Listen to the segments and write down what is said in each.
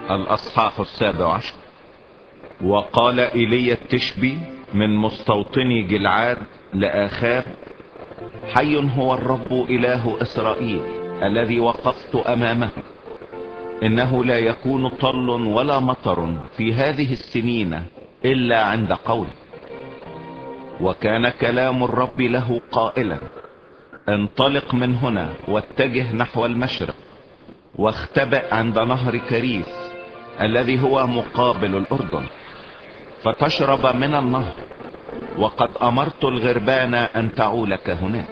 الأصحاح 17. وقال إيليا التشبي من مستوطني جلعاد لآخاب: حي هو الرب إله إسرائيل الذي وقفت أمامه، إنه لا يكون طل ولا مطر في هذه السنين إلا عند قول. وكان كلام الرب له قائلا: انطلق من هنا واتجه نحو المشرق، واختبئ عند نهر كريس الذي هو مقابل الأردن، فتشرب من النهر، وقد أمرت الغربان أن تعولك هناك.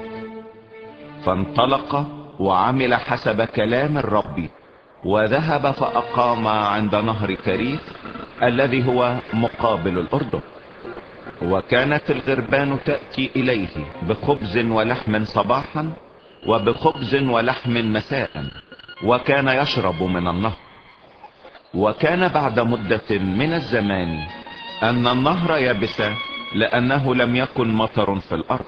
فانطلق وعمل حسب كلام الرب، وذهب فأقام عند نهر كريس الذي هو مقابل الأردن. وكانت الغربان تأتي إليه بخبز ولحم صباحا وبخبز ولحم مساء، وكان يشرب من النهر. وكان بعد مدة من الزمان أن النهر يبس، لأنه لم يكن مطر في الأرض.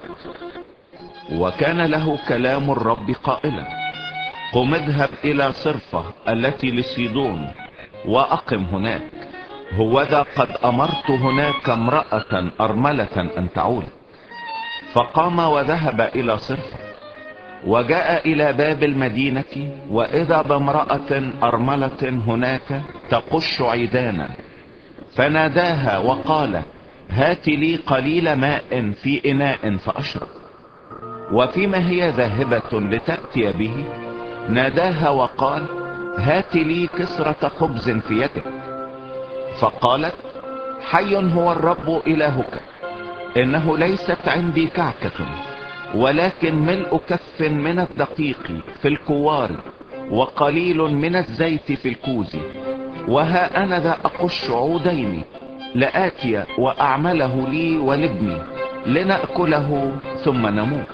وكان له كلام الرب قائلا: قم اذهب إلى صرفة التي لصيدون وأقم هناك، هوذا قد أمرت هناك امرأة أرملة أن تعول. فقام وذهب إلى صرفة، وجاء إلى باب المدينة، وإذا بامرأة أرملة هناك تقش عيدانا، فناداها وقال: هات لي قليل ماء في إناء فأشرب. وفيما هي ذاهبة لتأتي به، ناداها وقال: هات لي كسرة خبز في يدك. فقالت: حي هو الرب إلهك، إنه ليست عندي كعكة، ولكن ملء كف من الدقيق في الكوار، وقليل من الزيت في الكوز. وها أنا ذا أقش عودين لآتي وأعمله لي ولابني لنأكله ثم نموت.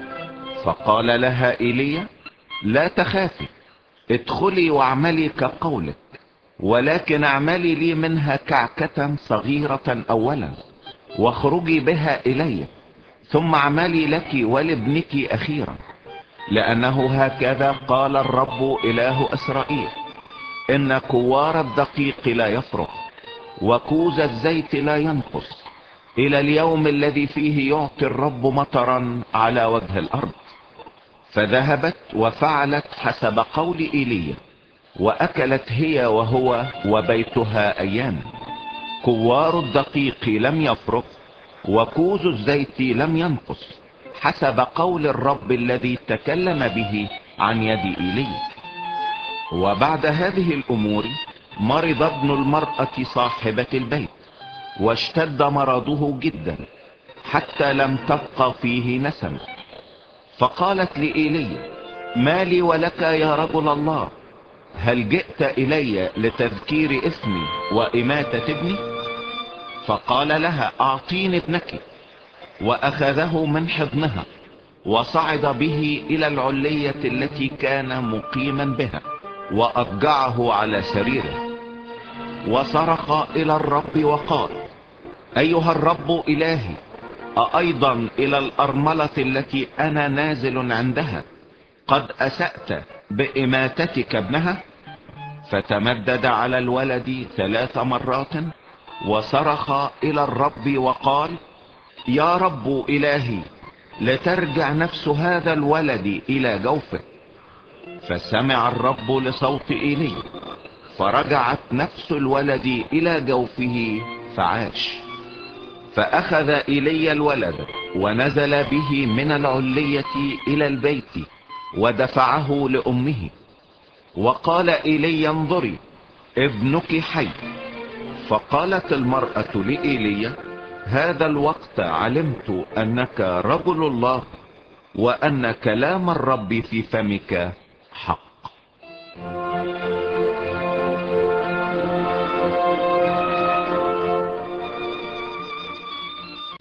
فقال لها إيليا: لا تخافي، ادخلي واعملي كقولك، ولكن اعملي لي منها كعكة صغيرة أولا، واخرجي بها إلي، ثم اعملي لك ولابنك أخيرا. لأنه هكذا قال الرب إله إسرائيل: إن كوار الدقيق لا يفرغ، وكوز الزيت لا ينقص، إلى اليوم الذي فيه يعطي الرب مطرا على وجه الأرض. فذهبت وفعلت حسب قول إيليا، وأكلت هي وهو وبيتها أياما. كوار الدقيق لم يفرغ، وكوز الزيت لم ينقص، حسب قول الرب الذي تكلم به عن يد إيليا. وبعد هذه الأمور مرض ابن المرأة صاحبة البيت، واشتد مرضه جدا حتى لم تبقى فيه نسمة. فقالت لإيليا: ما لي ولك يا رجل الله؟ هل جئت إلي لتذكير اسمي وإماتة ابني؟ فقال لها: أعطيني ابنك. وأخذه من حضنها، وصعد به إلى العلية التي كان مقيما بها، وأضجعه على سريره، وصرخ إلى الرب وقال: أيها الرب إلهي، أأيضا إلى الأرملة التي أنا نازل عندها قد أسأت بإماتتك ابنها؟ فتمدد على الولد 3 مرات، وصرخ إلى الرب وقال: يا رب إلهي، لترجع نفس هذا الولد إلى جوفه. فسمع الرب لصوت إيليا، فرجعت نفس الولد إلى جوفه فعاش. فأخذ إيليا الولد ونزل به من العلية إلى البيت، ودفعه لأمه. وقال إيليا: انظري، ابنك حي. فقالت المرأة لإيليا: هذا الوقت علمت أنك رجل الله، وأن كلام الرب في فمك حق.